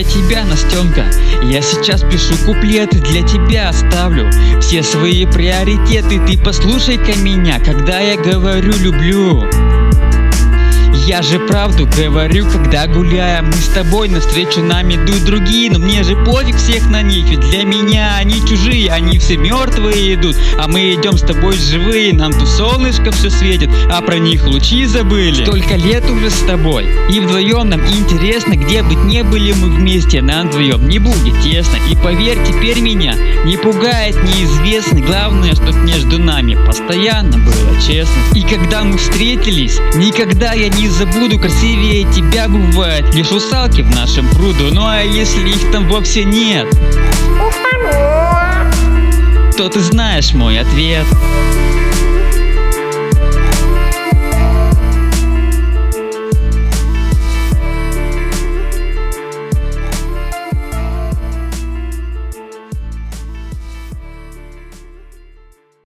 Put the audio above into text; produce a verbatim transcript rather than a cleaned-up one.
для тебя, Настенка. Я сейчас пишу куплеты, для тебя оставлю все свои приоритеты. Ты послушай-ка меня, когда я говорю люблю. Я же правду говорю, когда гуляем мы с тобой, навстречу нам идут другие. Но мне же пофиг всех на них, ведь для меня они чужие. Они все мертвые идут, а мы идем с тобой живые. Нам тут солнышко все светит, а про них лучи забыли. Столько лет уже с тобой, и вдвоем нам интересно. Где быть не были мы вместе, нам вдвоем не будет тесно. И поверь, теперь меня не пугает неизвестный. Главное, чтоб между нами постоянно было честно. И когда мы встретились, никогда я не забуду, красивее тебя бывает лишь русалки в нашем пруду. Ну а если их там вовсе нет, то ты знаешь мой ответ.